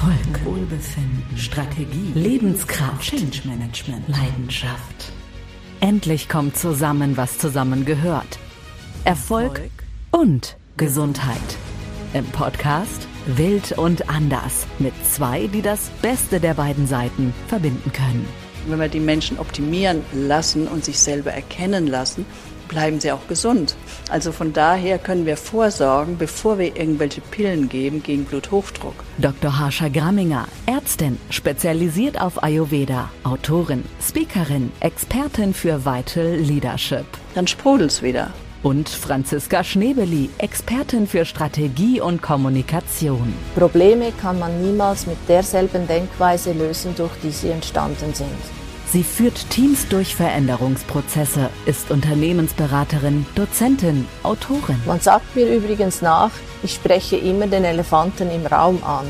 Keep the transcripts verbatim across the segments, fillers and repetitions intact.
Erfolg, Wohlbefinden, Strategie, Lebenskraft, Change Management, Leidenschaft. Endlich kommt zusammen, was zusammengehört. Erfolg und Gesundheit. Im Podcast Wild und Anders mit zwei, die das Beste der beiden Seiten verbinden können. Wenn wir die Menschen optimieren lassen und sich selber erkennen lassen, bleiben sie auch gesund. Also von daher können wir vorsorgen, bevor wir irgendwelche Pillen geben gegen Bluthochdruck. Doktor Harsha Gramminger, Ärztin, spezialisiert auf Ayurveda, Autorin, Speakerin, Expertin für Vital Leadership. Dann sprudelt's wieder. Und Franziska Schnebeli, Expertin für Strategie und Kommunikation. Probleme kann man niemals mit derselben Denkweise lösen, durch die sie entstanden sind. Sie führt Teams durch Veränderungsprozesse, ist Unternehmensberaterin, Dozentin, Autorin. Man sagt mir übrigens nach, ich spreche immer den Elefanten im Raum an.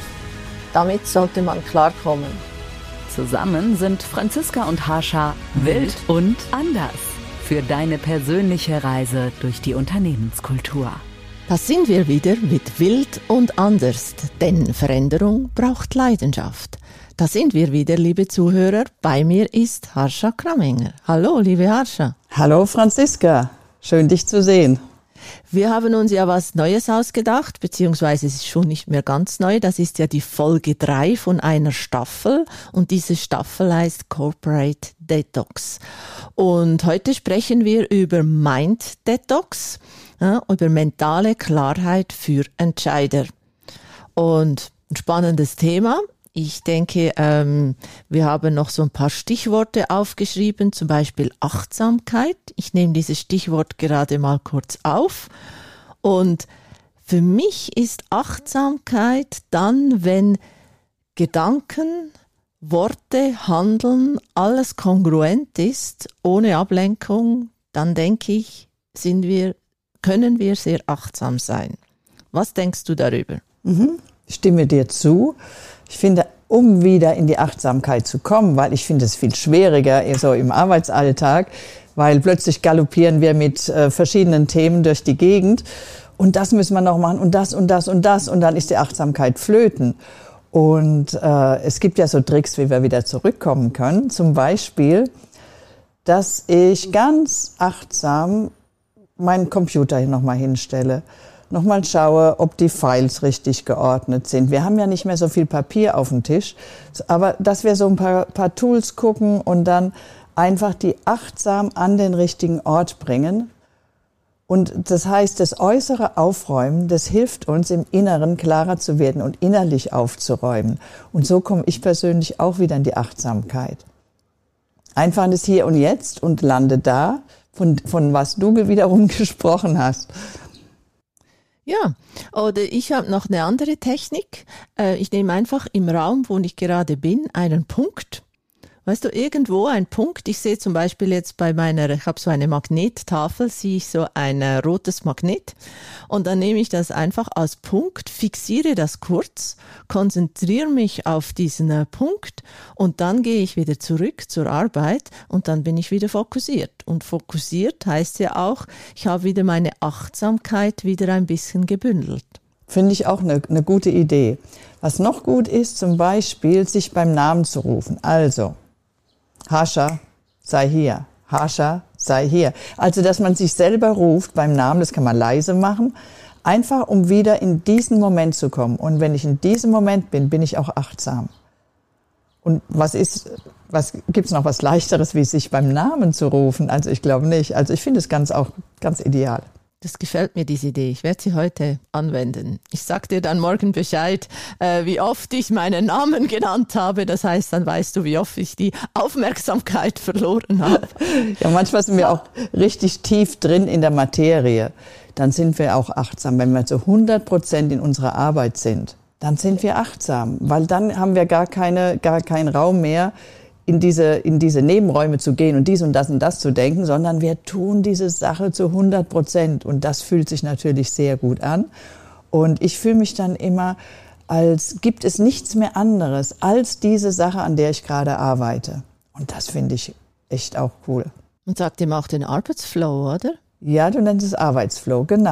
Damit sollte man klarkommen. Zusammen sind Franziska und Harsha wild und anders für deine persönliche Reise durch die Unternehmenskultur. Da sind wir wieder mit Wild und Anders, denn Veränderung braucht Leidenschaft. Da sind wir wieder, liebe Zuhörer. Bei mir ist Harsha Gramminger. Hallo, liebe Harsha. Hallo Franziska, schön dich zu sehen. Wir haben uns ja was Neues ausgedacht, beziehungsweise es ist schon nicht mehr ganz neu. Das ist ja die Folge drei von einer Staffel und diese Staffel heißt Corporate Detox. Und heute sprechen wir über Mind Detox, ja, über mentale Klarheit für Entscheider. Und ein spannendes Thema. Ich denke, ähm, wir haben noch so ein paar Stichworte aufgeschrieben, zum Beispiel Achtsamkeit. Ich nehme dieses Stichwort gerade mal kurz auf. Und für mich ist Achtsamkeit dann, wenn Gedanken, Worte, Handeln, alles kongruent ist, ohne Ablenkung, dann denke ich, sind wir, können wir sehr achtsam sein. Was denkst du darüber? Mhm. Ich stimme dir zu. Ich finde, um wieder in die Achtsamkeit zu kommen, weil ich finde es viel schwieriger so im Arbeitsalltag, weil plötzlich galoppieren wir mit äh, verschiedenen Themen durch die Gegend und das müssen wir noch machen und das und das und das und dann ist die Achtsamkeit flöten. Und äh, es gibt ja so Tricks, wie wir wieder zurückkommen können. Zum Beispiel, dass ich ganz achtsam meinen Computer hier nochmal hinstelle. Nochmal schaue, ob die Files richtig geordnet sind. Wir haben ja nicht mehr so viel Papier auf dem Tisch, aber dass wir so ein paar, paar Tools gucken und dann einfach die achtsam an den richtigen Ort bringen. Und das heißt, das äußere Aufräumen, das hilft uns im Inneren klarer zu werden und innerlich aufzuräumen. Und so komme ich persönlich auch wieder in die Achtsamkeit. Einfach das Hier und Jetzt und lande da, von, von was du wiederum gesprochen hast. Ja, oder ich habe noch eine andere Technik. Ich nehme einfach im Raum, wo ich gerade bin, einen Punkt. Weißt du, irgendwo ein Punkt. Ich sehe zum Beispiel jetzt bei meiner, ich habe so eine Magnettafel, sehe ich so ein äh, rotes Magnet. Und dann nehme ich das einfach als Punkt, fixiere das kurz, konzentriere mich auf diesen äh, Punkt und dann gehe ich wieder zurück zur Arbeit und dann bin ich wieder fokussiert. Und fokussiert heißt ja auch, ich habe wieder meine Achtsamkeit wieder ein bisschen gebündelt. Finde ich auch eine, eine gute Idee. Was noch gut ist, zum Beispiel, sich beim Namen zu rufen. Also, Harsha, sei hier. Harsha, sei hier. Also, dass man sich selber ruft beim Namen, das kann man leise machen, einfach um wieder in diesen Moment zu kommen. Und wenn ich in diesem Moment bin, bin ich auch achtsam. Und was ist, was, gibt's noch was Leichteres, wie sich beim Namen zu rufen? Also, ich glaube nicht. Also, ich finde es ganz auch ganz ideal. Das gefällt mir, diese Idee. Ich werde sie heute anwenden. Ich sage dir dann morgen Bescheid, äh, wie oft ich meinen Namen genannt habe. Das heißt, dann weißt du, wie oft ich die Aufmerksamkeit verloren habe. Ja, manchmal sind wir auch richtig tief drin in der Materie. Dann sind wir auch achtsam. Wenn wir zu hundert Prozent in unserer Arbeit sind, dann sind wir achtsam. Weil dann haben wir gar keine, gar keinen Raum mehr, in diese, in diese Nebenräume zu gehen und dies und das und das zu denken, sondern wir tun diese Sache zu hundert Prozent. Und das fühlt sich natürlich sehr gut an. Und ich fühle mich dann immer, als gibt es nichts mehr anderes als diese Sache, an der ich gerade arbeite. Und das finde ich echt auch cool. Und sagt ihm auch den Arbeitsflow, oder? Ja, du nennst es Arbeitsflow, genau.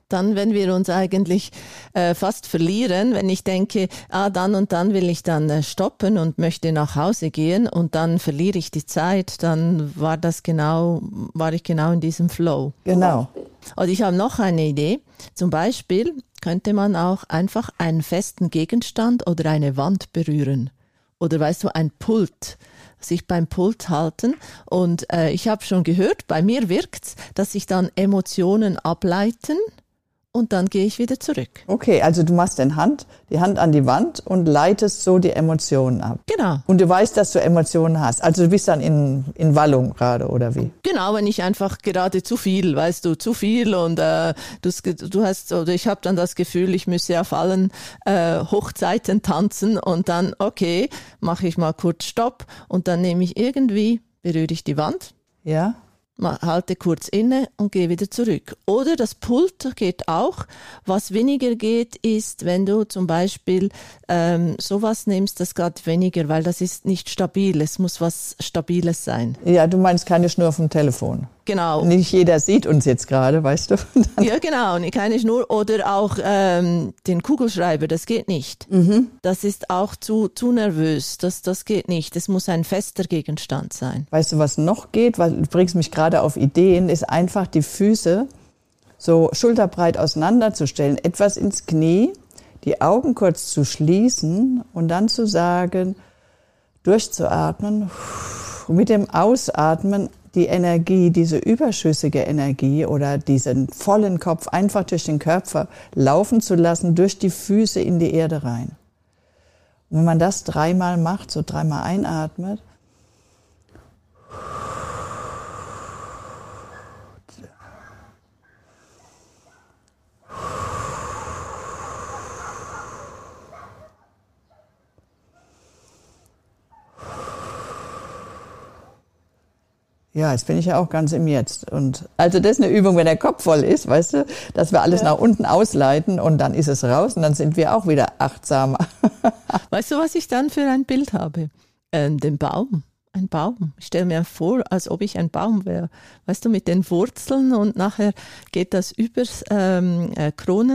Dann, wenn wir uns eigentlich äh, fast verlieren, wenn ich denke, ah, dann und dann will ich dann äh, stoppen und möchte nach Hause gehen und dann verliere ich die Zeit, dann war das genau, war ich genau in diesem Flow. Genau. Und ich habe noch eine Idee. Zum Beispiel könnte man auch einfach einen festen Gegenstand oder eine Wand berühren. Oder weißt du, ein Pult. Sich beim Pult halten. Und äh, ich habe schon gehört, bei mir wirkt's, dass sich dann Emotionen ableiten und dann gehe ich wieder zurück. Okay, also du machst den Hand, die Hand an die Wand und leitest so die Emotionen ab. Genau. Und du weißt, dass du Emotionen hast. Also du bist dann in, in Wallung gerade, oder wie? Genau, wenn ich einfach gerade zu viel, weißt du, zu viel und äh, du, du hast, oder ich habe dann das Gefühl, ich müsse auf allen äh, Hochzeiten tanzen und dann, okay, mache ich mal kurz Stopp und dann nehme ich irgendwie, berühre ich die Wand. Ja. Halte kurz inne und gehe wieder zurück. Oder das Pult geht auch. Was weniger geht, ist, wenn du zum Beispiel ähm, sowas nimmst, das geht weniger, weil das ist nicht stabil. Es muss was Stabiles sein. Ja, du meinst keine Schnur vom Telefon. Genau. Nicht jeder sieht uns jetzt gerade, weißt du. Ja, genau. Keine Schnur. Oder auch ähm, den Kugelschreiber, das geht nicht. Mhm. Das ist auch zu, zu nervös. Das, das geht nicht. Es muss ein fester Gegenstand sein. Weißt du, was noch geht? Weil du bringst mich gerade auf Ideen, ist einfach die Füße so schulterbreit auseinanderzustellen, etwas ins Knie, die Augen kurz zu schließen und dann zu sagen, durchzuatmen und mit dem Ausatmen die Energie, diese überschüssige Energie oder diesen vollen Kopf einfach durch den Körper laufen zu lassen, durch die Füße in die Erde rein. Und wenn man das dreimal macht, so dreimal einatmet, ja, jetzt bin ich ja auch ganz im Jetzt. Und also das ist eine Übung, wenn der Kopf voll ist, weißt du, dass wir alles ja. nach unten ausleiten und dann ist es raus und dann sind wir auch wieder achtsamer. Weißt du, was ich dann für ein Bild habe? Ähm, den Baum. Ein Baum. Ich stelle mir vor, als ob ich ein Baum wäre. Weißt du, mit den Wurzeln und nachher geht das übers ähm, äh,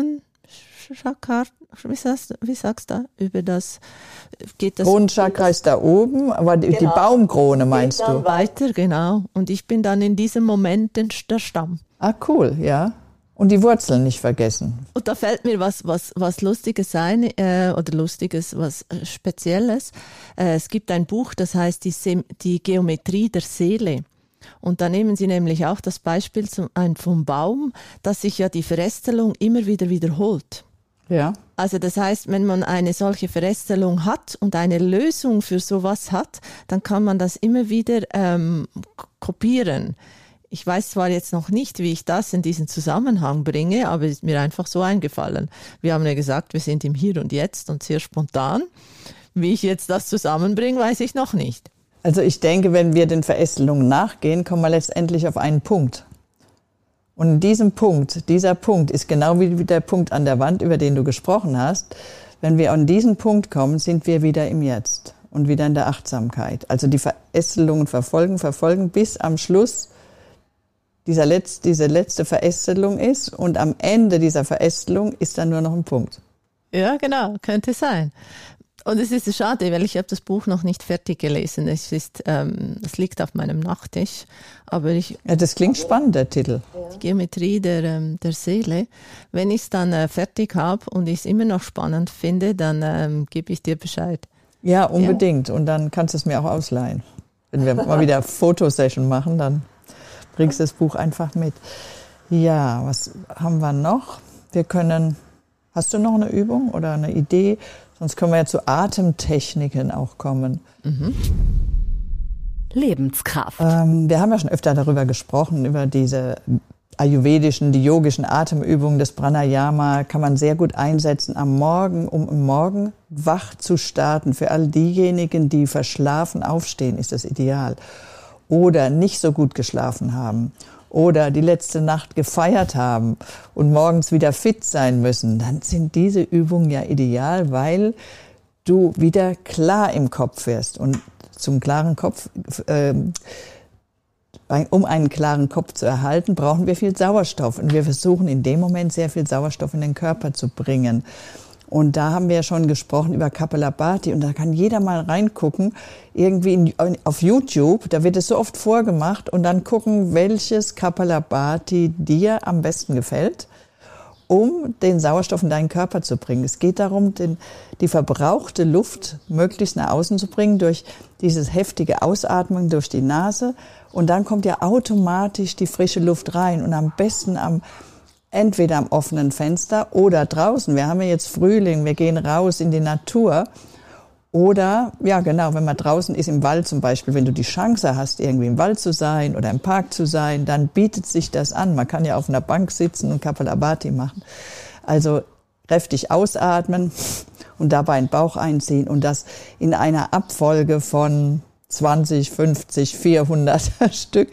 Kronenchakra. Wie sagst, wie sagst du da? Über das geht das. Kronenchakra ist da oben, aber die, genau. die Baumkrone meinst geht dann du? Weiter, genau. Und ich bin dann in diesem Moment der Stamm. Ah, cool, ja. Und die Wurzeln nicht vergessen. Und da fällt mir was, was, was Lustiges ein, äh, oder Lustiges, was Spezielles. Äh, es gibt ein Buch, das heißt die, Sem- die Geometrie der Seele. Und da nehmen Sie nämlich auch das Beispiel zum, ein, vom Baum, dass sich ja die Verästelung immer wieder wiederholt. Ja. Also das heißt, wenn man eine solche Verästelung hat und eine Lösung für sowas hat, dann kann man das immer wieder ähm, kopieren. Ich weiß zwar jetzt noch nicht, wie ich das in diesen Zusammenhang bringe, aber es ist mir einfach so eingefallen. Wir haben ja gesagt, wir sind im Hier und Jetzt und sehr spontan. Wie ich jetzt das zusammenbringe, weiß ich noch nicht. Also ich denke, wenn wir den Verästelungen nachgehen, kommen wir letztendlich auf einen Punkt. Und in diesem Punkt, dieser Punkt ist genau wie der Punkt an der Wand, über den du gesprochen hast. Wenn wir an diesen Punkt kommen, sind wir wieder im Jetzt und wieder in der Achtsamkeit. Also die Verästelungen verfolgen, verfolgen, bis am Schluss dieser Letz-, diese letzte Verästelung ist. Und am Ende dieser Verästelung ist dann nur noch ein Punkt. Ja, genau, könnte sein. Und es ist schade, weil ich habe das Buch noch nicht fertig gelesen. Es ist, ähm, es liegt auf meinem Nachttisch, aber ich. Ja, das klingt spannend, der Titel. Die Geometrie der ähm, der Seele. Wenn ich es dann äh, fertig habe und ich es immer noch spannend finde, dann ähm, gebe ich dir Bescheid. Ja, unbedingt. Ja. Und dann kannst du es mir auch ausleihen. Wenn wir mal wieder Fotosession machen, dann bringst du das Buch einfach mit. Ja, was haben wir noch? Wir können. Hast du noch eine Übung oder eine Idee? Sonst können wir ja zu Atemtechniken auch kommen. Mhm. Lebenskraft. Ähm, wir haben ja schon öfter darüber gesprochen, über diese ayurvedischen, die yogischen Atemübungen. Das Pranayama kann man sehr gut einsetzen am Morgen, um am Morgen wach zu starten. Für all diejenigen, die verschlafen aufstehen, ist das ideal. Oder nicht so gut geschlafen haben. Oder die letzte Nacht gefeiert haben und morgens wieder fit sein müssen, dann sind diese Übungen ja ideal, weil du wieder klar im Kopf wirst. Und zum klaren Kopf äh, Weil, um einen klaren Kopf zu erhalten, brauchen wir viel Sauerstoff. Und wir versuchen in dem Moment sehr viel Sauerstoff in den Körper zu bringen. Und da haben wir ja schon gesprochen über Kapalabhati. Und da kann jeder mal reingucken, irgendwie in, auf YouTube. Da wird es so oft vorgemacht. Und dann gucken, welches Kapalabhati dir am besten gefällt, um den Sauerstoff in deinen Körper zu bringen. Es geht darum, den, die verbrauchte Luft möglichst nach außen zu bringen durch dieses heftige Ausatmen durch die Nase. Und dann kommt ja automatisch die frische Luft rein. Und am besten am entweder am offenen Fenster oder draußen. Wir haben ja jetzt Frühling, wir gehen raus in die Natur. Oder, ja genau, wenn man draußen ist, im Wald zum Beispiel, wenn du die Chance hast, irgendwie im Wald zu sein oder im Park zu sein, dann bietet sich das an. Man kann ja auf einer Bank sitzen und Kapalabhati machen. Also kräftig ausatmen und dabei den Bauch einziehen und das in einer Abfolge von zwanzig, fünfzig, vierhundert Stück.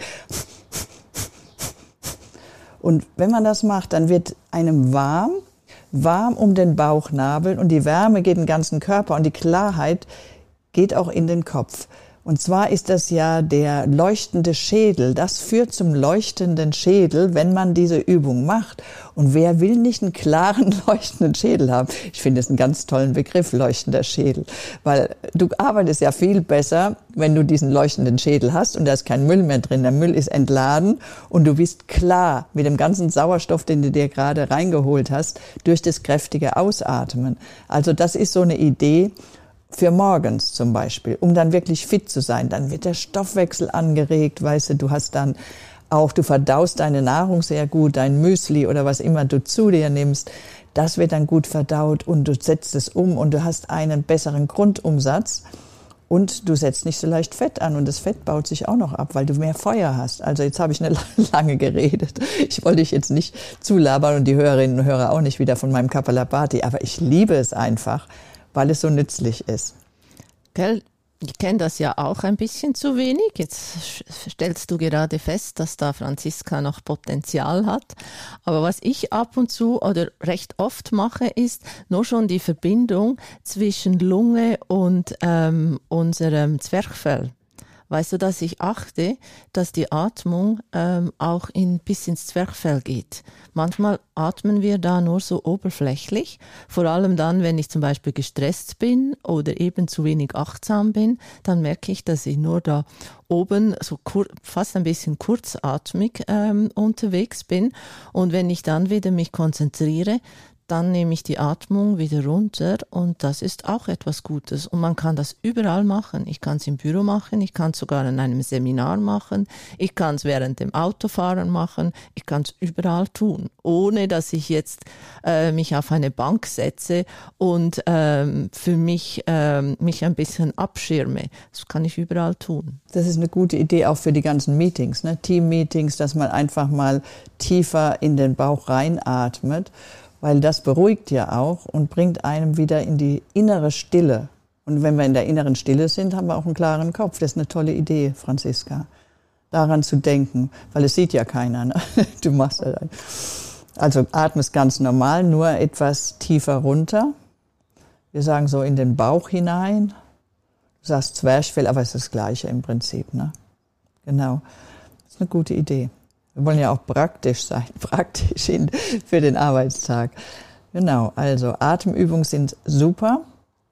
Und wenn man das macht, dann wird einem warm, warm um den Bauchnabel und die Wärme geht in den ganzen Körper und die Klarheit geht auch in den Kopf. Und zwar ist das ja der leuchtende Schädel. Das führt zum leuchtenden Schädel, wenn man diese Übung macht. Und wer will nicht einen klaren, leuchtenden Schädel haben? Ich finde es einen ganz tollen Begriff, leuchtender Schädel. Weil du arbeitest ja viel besser, wenn du diesen leuchtenden Schädel hast und da ist kein Müll mehr drin. Der Müll ist entladen und du bist klar mit dem ganzen Sauerstoff, den du dir gerade reingeholt hast, durch das kräftige Ausatmen. Also das ist so eine Idee, für morgens zum Beispiel, um dann wirklich fit zu sein. Dann wird der Stoffwechsel angeregt, weißt du, du hast dann auch, du verdaust deine Nahrung sehr gut, dein Müsli oder was immer du zu dir nimmst, das wird dann gut verdaut und du setzt es um und du hast einen besseren Grundumsatz und du setzt nicht so leicht Fett an und das Fett baut sich auch noch ab, weil du mehr Feuer hast. Also jetzt habe ich eine lange geredet. Ich wollte dich jetzt nicht zulabern und die Hörerinnen und Hörer auch nicht wieder von meinem Kapalabhati, aber ich liebe es einfach, weil es so nützlich ist. Gell? Ich kenne das ja auch ein bisschen zu wenig. Jetzt stellst du gerade fest, dass da Franziska noch Potenzial hat. Aber was ich ab und zu oder recht oft mache, ist nur schon die Verbindung zwischen Lunge und ähm, unserem Zwerchfell. Weißt du, dass ich achte, dass die Atmung ähm, auch in, bis ins Zwerchfell geht. Manchmal atmen wir da nur so oberflächlich, vor allem dann, wenn ich zum Beispiel gestresst bin oder eben zu wenig achtsam bin, dann merke ich, dass ich nur da oben so kur- fast ein bisschen kurzatmig ähm, unterwegs bin. Und wenn ich dann wieder mich konzentriere, dann nehme ich die Atmung wieder runter und das ist auch etwas Gutes. Und man kann das überall machen. Ich kann es im Büro machen, ich kann es sogar in einem Seminar machen, ich kann es während dem Autofahren machen, ich kann es überall tun, ohne dass ich jetzt äh, mich auf eine Bank setze und ähm, für mich, ähm, mich ein bisschen abschirme. Das kann ich überall tun. Das ist eine gute Idee auch für die ganzen Meetings, ne? Team-Meetings, dass man einfach mal tiefer in den Bauch reinatmet. Weil das beruhigt ja auch und bringt einem wieder in die innere Stille. Und wenn wir in der inneren Stille sind, haben wir auch einen klaren Kopf. Das ist eine tolle Idee, Franziska, daran zu denken, weil es sieht ja keiner. Ne? Du machst das. Also atmest ganz normal, nur etwas tiefer runter. Wir sagen so in den Bauch hinein. Du sagst Zwerchfell, aber es ist das Gleiche im Prinzip. Ne? Genau, das ist eine gute Idee. Wir wollen ja auch praktisch sein, praktisch in, für den Arbeitstag. Genau, also Atemübungen sind super,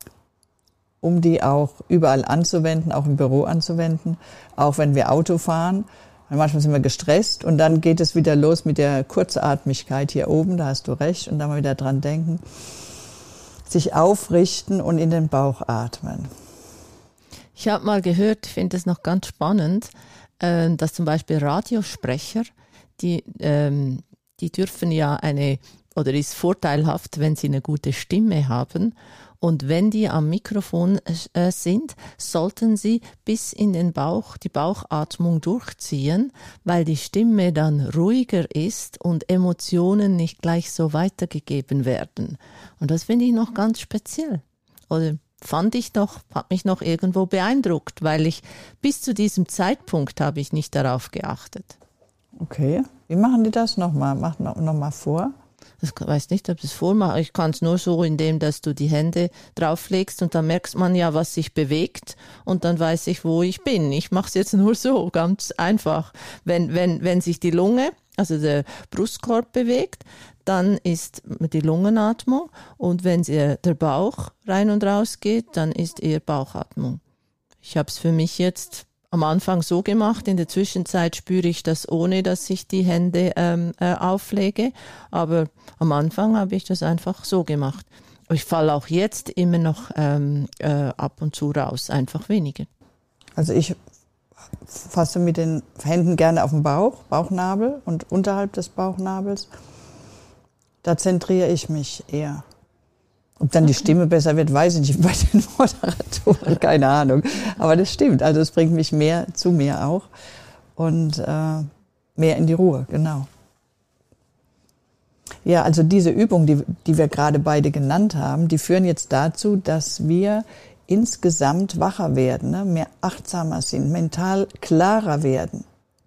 um die auch überall anzuwenden, auch im Büro anzuwenden, auch wenn wir Auto fahren. Manchmal sind wir gestresst und dann geht es wieder los mit der Kurzatmigkeit hier oben, da hast du recht, und dann mal wieder dran denken, sich aufrichten und in den Bauch atmen. Ich habe mal gehört, ich finde es noch ganz spannend, dass zum Beispiel Radiosprecher, die, ähm, die dürfen ja eine, oder ist vorteilhaft, wenn sie eine gute Stimme haben. Und wenn die am Mikrofon äh, sind, sollten sie bis in den Bauch, die Bauchatmung durchziehen, weil die Stimme dann ruhiger ist und Emotionen nicht gleich so weitergegeben werden. Und das finde ich noch ganz speziell. Oder fand ich noch, hat mich noch irgendwo beeindruckt, weil ich bis zu diesem Zeitpunkt habe ich nicht darauf geachtet. Okay, wie machen die das nochmal? Mach noch, noch mal vor. Ich weiß nicht, ob ich es vormache. Ich kann es nur so, indem dass du die Hände drauflegst und dann merkt man ja, was sich bewegt und dann weiß ich, wo ich bin. Ich mache es jetzt nur so, ganz einfach. Wenn, wenn, wenn sich die Lunge, also der Brustkorb bewegt, dann ist die Lungenatmung und wenn der Bauch rein und raus geht, dann ist eher Bauchatmung. Ich habe es für mich jetzt am Anfang so gemacht, in der Zwischenzeit spüre ich das, ohne dass ich die Hände ähm, äh, auflege, aber am Anfang habe ich das einfach so gemacht. Ich falle auch jetzt immer noch ähm, äh, ab und zu raus, einfach weniger. Also ich fasse mit den Händen gerne auf den Bauch, Bauchnabel und unterhalb des Bauchnabels. Da zentriere ich mich eher. Ob dann die Stimme besser wird, weiß ich nicht, bei den Moderatoren, keine Ahnung. Aber das stimmt, also es bringt mich mehr zu mir auch und äh, mehr in die Ruhe, genau. Ja, also diese Übungen, die, die wir gerade beide genannt haben, die führen jetzt dazu, dass wir insgesamt wacher werden, ne? Mehr achtsamer sind, mental klarer werden.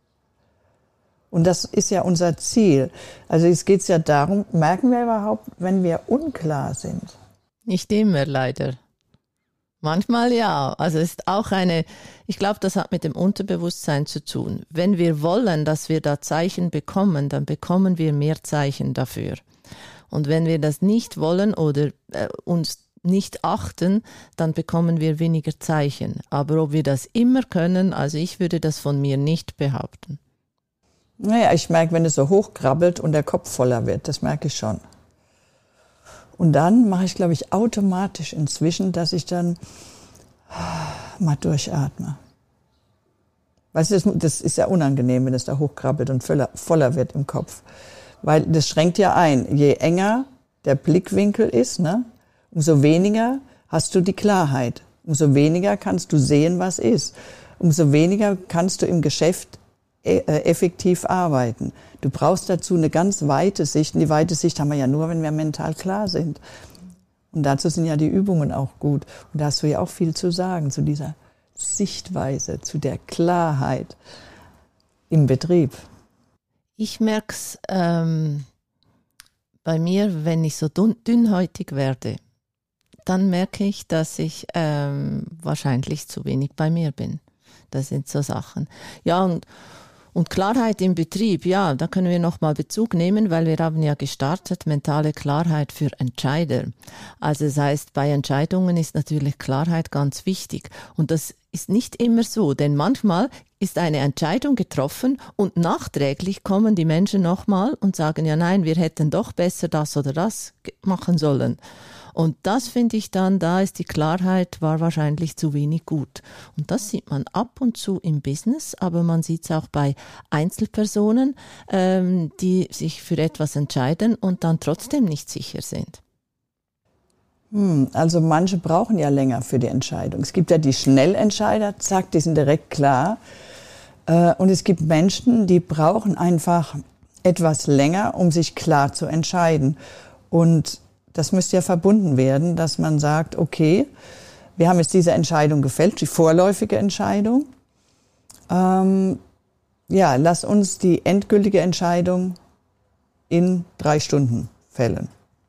Und das ist ja unser Ziel. Also es geht ja darum, merken wir überhaupt, wenn wir unklar sind? Nicht immer, leider. Manchmal ja. Also es ist auch eine, ich glaube, das hat mit dem Unterbewusstsein zu tun. Wenn wir wollen, dass wir da Zeichen bekommen, dann bekommen wir mehr Zeichen dafür. Und wenn wir das nicht wollen oder äh, uns nicht achten, dann bekommen wir weniger Zeichen. Aber ob wir das immer können, also ich würde das von mir nicht behaupten. Naja, ich merke, wenn es so hochkrabbelt und der Kopf voller wird, das merke ich schon. Und dann mache ich, glaube ich, automatisch inzwischen, dass ich dann mal durchatme. Weißt du, das ist ja unangenehm, wenn es da hochkrabbelt und voller, voller wird im Kopf. Weil das schränkt ja ein. Je enger der Blickwinkel ist, ne, umso weniger hast du die Klarheit. Umso weniger kannst du sehen, was ist. Umso weniger kannst du im Geschäft effektiv arbeiten. Du brauchst dazu eine ganz weite Sicht. Und die weite Sicht haben wir ja nur, wenn wir mental klar sind. Und dazu sind ja die Übungen auch gut. Und da hast du ja auch viel zu sagen, zu dieser Sichtweise, zu der Klarheit im Betrieb. Ich merke es ähm, bei mir, wenn ich so dünn, dünnhäutig werde, dann merke ich, dass ich ähm, wahrscheinlich zu wenig bei mir bin. Das sind so Sachen. Ja, und Und Klarheit im Betrieb, ja, da können wir nochmal Bezug nehmen, weil wir haben ja gestartet, mentale Klarheit für Entscheider. Also das heißt, bei Entscheidungen ist natürlich Klarheit ganz wichtig. Und das ist nicht immer so, denn manchmal ist eine Entscheidung getroffen und nachträglich kommen die Menschen nochmal und sagen, ja nein, wir hätten doch besser das oder das machen sollen. Und das finde ich dann, da ist die Klarheit, war wahrscheinlich zu wenig gut. Und das sieht man ab und zu im Business, aber man sieht es auch bei Einzelpersonen, ähm, die sich für etwas entscheiden und dann trotzdem nicht sicher sind. Hm, also manche brauchen ja länger für die Entscheidung. Es gibt ja die Schnellentscheider, zack, die sind direkt klar. Äh, und es gibt Menschen, die brauchen einfach etwas länger, um sich klar zu entscheiden. Und das müsste ja verbunden werden, dass man sagt, okay, wir haben jetzt diese Entscheidung gefällt, die vorläufige Entscheidung. Ähm, ja, lass uns die endgültige Entscheidung in drei Stunden fällen.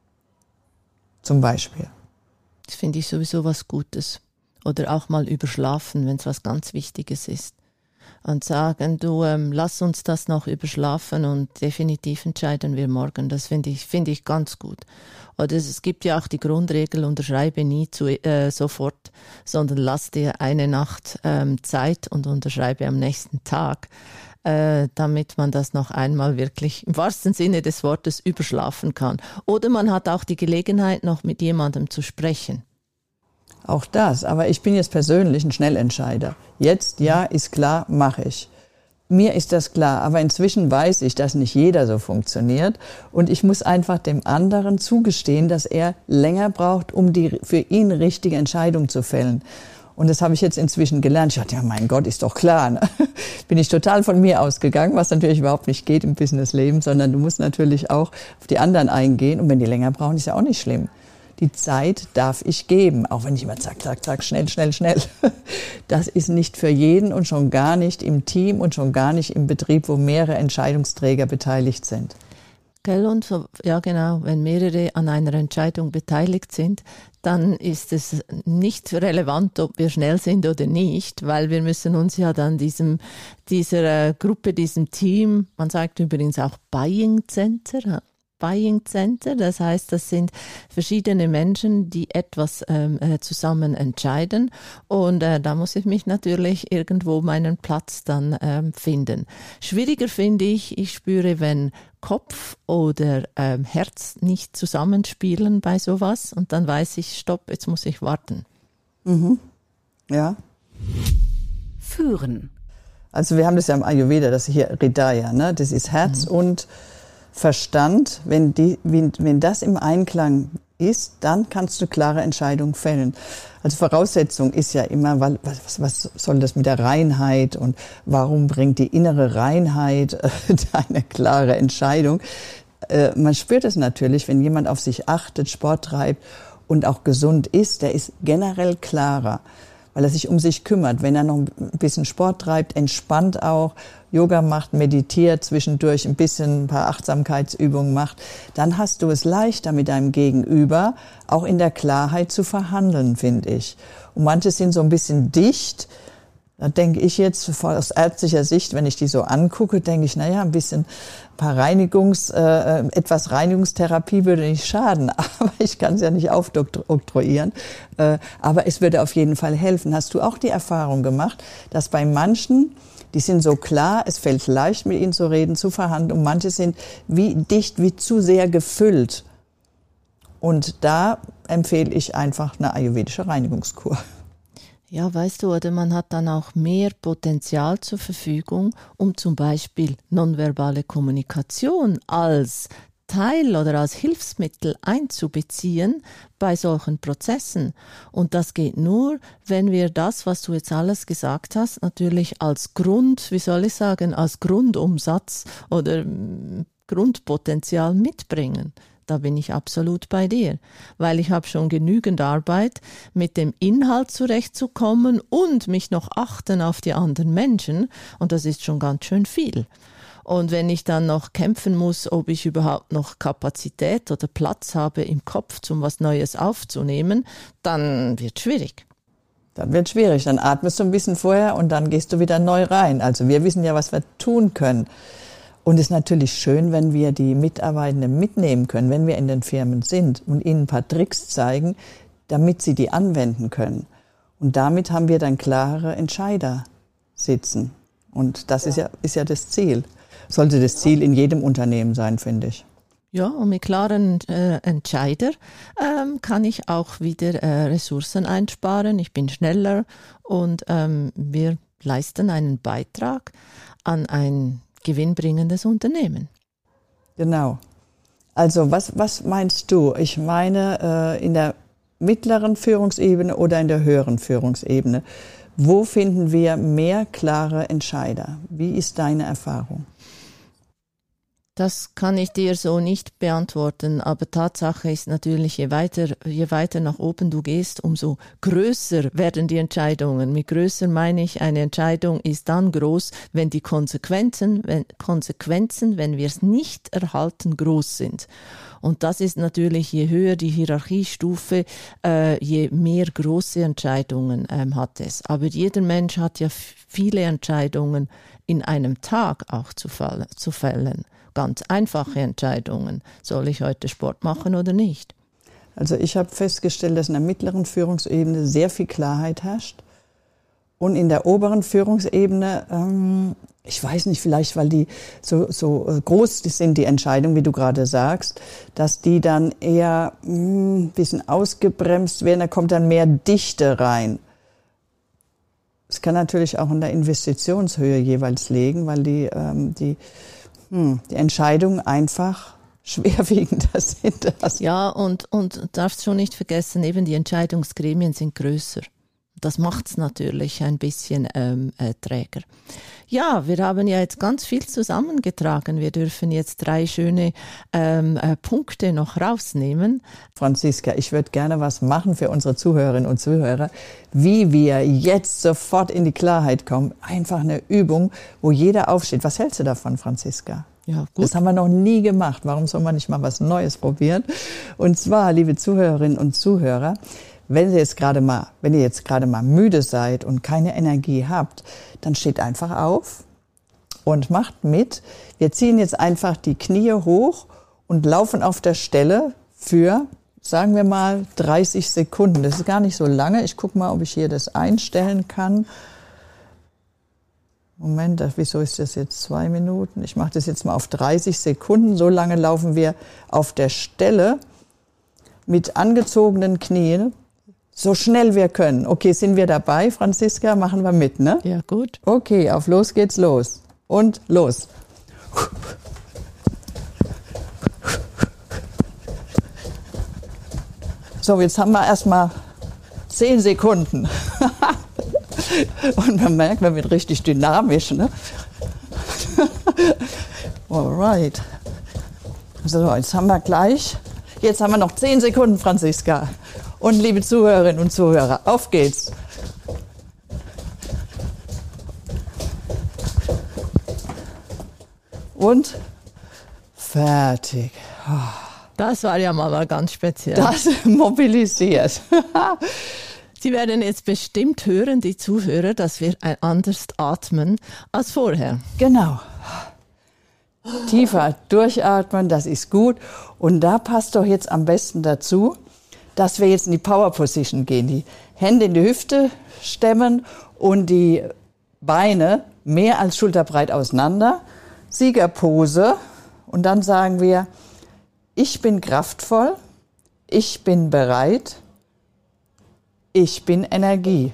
Zum Beispiel. Das finde ich sowieso was Gutes. Oder auch mal überschlafen, wenn es was ganz Wichtiges ist. Und sagen, du, ähm, lass uns das noch überschlafen und definitiv entscheiden wir morgen. Das finde ich, finde ich ganz gut. Oder es, es gibt ja auch die Grundregel, unterschreibe nie zu, äh, sofort, sondern lass dir eine Nacht ähm, Zeit und unterschreibe am nächsten Tag, äh, damit man das noch einmal wirklich im wahrsten Sinne des Wortes überschlafen kann. Oder man hat auch die Gelegenheit, noch mit jemandem zu sprechen. Auch das, aber ich bin jetzt persönlich ein Schnellentscheider. Jetzt, ja, ist klar, mache ich. Mir ist das klar, aber inzwischen weiß ich, dass nicht jeder so funktioniert und ich muss einfach dem anderen zugestehen, dass er länger braucht, um die für ihn richtige Entscheidung zu fällen. Und das habe ich jetzt inzwischen gelernt. Ich dachte, ja, mein Gott, ist doch klar. Ne? Bin ich total von mir ausgegangen, was natürlich überhaupt nicht geht im Businessleben, sondern du musst natürlich auch auf die anderen eingehen und wenn die länger brauchen, ist ja auch nicht schlimm. Die Zeit darf ich geben, auch wenn ich immer zack, zack, zack, schnell, schnell, schnell. Das ist nicht für jeden und schon gar nicht im Team und schon gar nicht im Betrieb, wo mehrere Entscheidungsträger beteiligt sind. Gell, und so, ja genau, wenn mehrere an einer Entscheidung beteiligt sind, dann ist es nicht relevant, ob wir schnell sind oder nicht, weil wir müssen uns ja dann diesem, dieser äh, Gruppe, diesem Team, man sagt übrigens auch Buying Center, Buying Center, das heißt, das sind verschiedene Menschen, die etwas ähm, äh, zusammen entscheiden und äh, da muss ich mich natürlich irgendwo meinen Platz dann ähm, finden. Schwieriger finde ich, ich spüre, wenn Kopf oder ähm, Herz nicht zusammenspielen bei sowas und dann weiß ich, stopp, jetzt muss ich warten. Mhm. Ja. Führen. Also wir haben das ja im Ayurveda, das hier Hridaya, ne? Das ist Herz mhm. und Verstand. Wenn, die, wenn, wenn das im Einklang ist, dann kannst du klare Entscheidungen fällen. Also Voraussetzung ist ja immer, was, was soll das mit der Reinheit und warum bringt die innere Reinheit äh, eine klare Entscheidung? Äh, man spürt es natürlich, wenn jemand auf sich achtet, Sport treibt und auch gesund ist, der ist generell klarer, weil er sich um sich kümmert. Wenn er noch ein bisschen Sport treibt, entspannt auch, Yoga macht, meditiert, zwischendurch ein bisschen ein paar Achtsamkeitsübungen macht, dann hast du es leichter mit deinem Gegenüber, auch in der Klarheit zu verhandeln, finde ich. Und manche sind so ein bisschen dicht. Da denke ich jetzt aus ärztlicher Sicht, wenn ich die so angucke, denke ich, naja, ein bisschen, ein paar Reinigungs, äh, etwas Reinigungstherapie würde nicht schaden, aber ich kann es ja nicht aufoktroyieren. Äh, aber es würde auf jeden Fall helfen. Hast du auch die Erfahrung gemacht, dass bei manchen, die sind so klar, es fällt leicht, mit ihnen zu reden, zu verhandeln, und manche sind wie dicht, wie zu sehr gefüllt. Und da empfehle ich einfach eine ayurvedische Reinigungskur. Ja, weißt du, oder man hat dann auch mehr Potenzial zur Verfügung, um zum Beispiel nonverbale Kommunikation als Teil oder als Hilfsmittel einzubeziehen bei solchen Prozessen. Und das geht nur, wenn wir das, was du jetzt alles gesagt hast, natürlich als Grund, wie soll ich sagen, als Grundumsatz oder Grundpotenzial mitbringen. Da bin ich absolut bei dir, weil ich habe schon genügend Arbeit, mit dem Inhalt zurechtzukommen und mich noch achten auf die anderen Menschen, und das ist schon ganz schön viel. Und wenn ich dann noch kämpfen muss, ob ich überhaupt noch Kapazität oder Platz habe im Kopf, um was Neues aufzunehmen, dann wird es schwierig. Dann wird es schwierig. Dann atmest du ein bisschen vorher und dann gehst du wieder neu rein. Also wir wissen ja, was wir tun können. Und es ist natürlich schön, wenn wir die Mitarbeitenden mitnehmen können, wenn wir in den Firmen sind und ihnen ein paar Tricks zeigen, damit sie die anwenden können. Und damit haben wir dann klare Entscheider sitzen. Und das ja. ist ja, ist ja das Ziel. Sollte das Ziel in jedem Unternehmen sein, finde ich. Ja, und mit klaren äh, Entscheider ähm, kann ich auch wieder äh, Ressourcen einsparen. Ich bin schneller und ähm, wir leisten einen Beitrag an ein gewinnbringendes Unternehmen. Genau. Also was, was meinst du? Ich meine äh, in der mittleren Führungsebene oder in der höheren Führungsebene. Wo finden wir mehr klare Entscheider? Wie ist deine Erfahrung? Das kann ich dir so nicht beantworten, aber Tatsache ist natürlich, je weiter, je weiter nach oben du gehst, umso größer werden die Entscheidungen. Mit größer meine ich, eine Entscheidung ist dann groß, wenn die Konsequenzen, wenn, Konsequenzen, wenn wir es nicht erhalten, groß sind. Und das ist natürlich, je höher die Hierarchiestufe, äh, je mehr große Entscheidungen ähm, hat es. Aber jeder Mensch hat ja f- viele Entscheidungen in einem Tag auch zu, fall- zu fällen. Ganz einfache Entscheidungen. Soll ich heute Sport machen oder nicht? Also ich habe festgestellt, dass in der mittleren Führungsebene sehr viel Klarheit herrscht. Und in der oberen Führungsebene, ähm, ich weiß nicht, vielleicht weil die so, so groß sind, die Entscheidungen, wie du gerade sagst, dass die dann eher ein bisschen ausgebremst werden, da kommt dann mehr Dichte rein. Es kann natürlich auch in der Investitionshöhe jeweils liegen, weil die, ähm, die, hm, die Entscheidungen einfach schwerwiegender sind. Ja, und, und darfst schon nicht vergessen, eben die Entscheidungsgremien sind größer. Das macht es natürlich ein bisschen ähm, äh, träger. Ja, wir haben ja jetzt ganz viel zusammengetragen. Wir dürfen jetzt drei schöne ähm, äh, Punkte noch rausnehmen. Franziska, ich würde gerne was machen für unsere Zuhörerinnen und Zuhörer, wie wir jetzt sofort in die Klarheit kommen. Einfach eine Übung, wo jeder aufsteht. Was hältst du davon, Franziska? Ja, gut. Das haben wir noch nie gemacht. Warum soll man nicht mal was Neues probieren? Und zwar, liebe Zuhörerinnen und Zuhörer, wenn ihr jetzt gerade mal, wenn ihr jetzt gerade mal müde seid und keine Energie habt, dann steht einfach auf und macht mit. Wir ziehen jetzt einfach die Knie hoch und laufen auf der Stelle für, sagen wir mal, dreißig Sekunden. Das ist gar nicht so lange. Ich gucke mal, ob ich hier das einstellen kann. Moment, wieso ist das jetzt zwei Minuten? Ich mache das jetzt mal auf dreißig Sekunden. So lange laufen wir auf der Stelle mit angezogenen Knien, so schnell wir können. Okay, sind wir dabei, Franziska? Machen wir mit, ne? Ja, gut. Okay, auf los geht's los. Und los. So, jetzt haben wir erstmal zehn Sekunden. Und man merkt, man wird richtig dynamisch, ne? Alright. So, jetzt haben wir gleich, jetzt haben wir noch zehn Sekunden, Franziska. Und liebe Zuhörerinnen und Zuhörer, auf geht's. Und fertig. Das war ja mal ganz speziell. Das mobilisiert. Sie werden jetzt bestimmt hören, die Zuhörer, dass wir anders atmen als vorher. Genau. Tiefer durchatmen, das ist gut. Und da passt doch jetzt am besten dazu, dass wir jetzt in die Power Position gehen. Die Hände in die Hüfte stemmen und die Beine mehr als schulterbreit auseinander. Siegerpose. Und dann sagen wir, ich bin kraftvoll, ich bin bereit, ich bin Energie.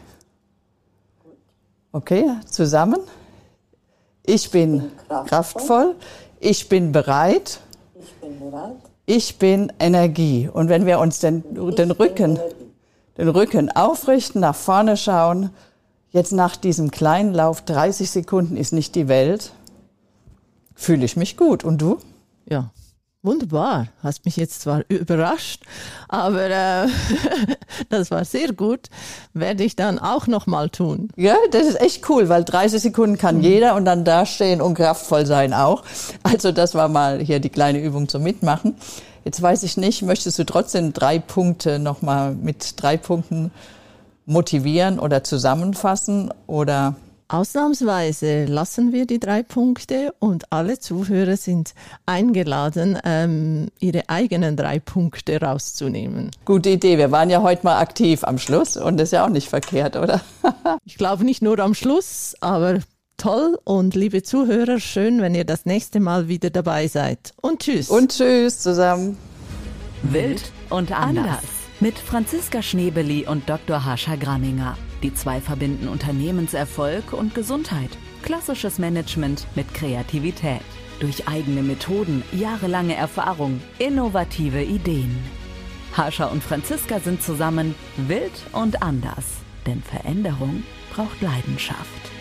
Okay, zusammen. Ich bin kraftvoll, ich bin bereit, ich bin bereit, ich bin Energie. Und wenn wir uns den, den Rücken, den Rücken aufrichten, nach vorne schauen, jetzt nach diesem kleinen Lauf, dreißig Sekunden ist nicht die Welt, fühle ich mich gut. Und du? Ja. Wunderbar, hast mich jetzt zwar überrascht, aber äh, das war sehr gut, werde ich dann auch noch mal tun. Ja, das ist echt cool, weil dreißig Sekunden kann jeder und dann dastehen und kraftvoll sein auch. Also das war mal hier die kleine Übung zum Mitmachen. Jetzt weiß ich nicht, möchtest du trotzdem drei Punkte noch mal mit drei Punkten motivieren oder zusammenfassen oder... Ausnahmsweise lassen wir die drei Punkte und alle Zuhörer sind eingeladen, ähm, ihre eigenen drei Punkte rauszunehmen. Gute Idee. Wir waren ja heute mal aktiv am Schluss und das ist ja auch nicht verkehrt, oder? Ich glaube nicht nur am Schluss, aber toll und liebe Zuhörer, schön, wenn ihr das nächste Mal wieder dabei seid. Und tschüss. Und tschüss zusammen. Wild und anders. Mit Franziska Schnebeli und Doktor Harscha Gramminger. Die zwei verbinden Unternehmenserfolg und Gesundheit, klassisches Management mit Kreativität. Durch eigene Methoden, jahrelange Erfahrung, innovative Ideen. Harscha und Franziska sind zusammen wild und anders. Denn Veränderung braucht Leidenschaft.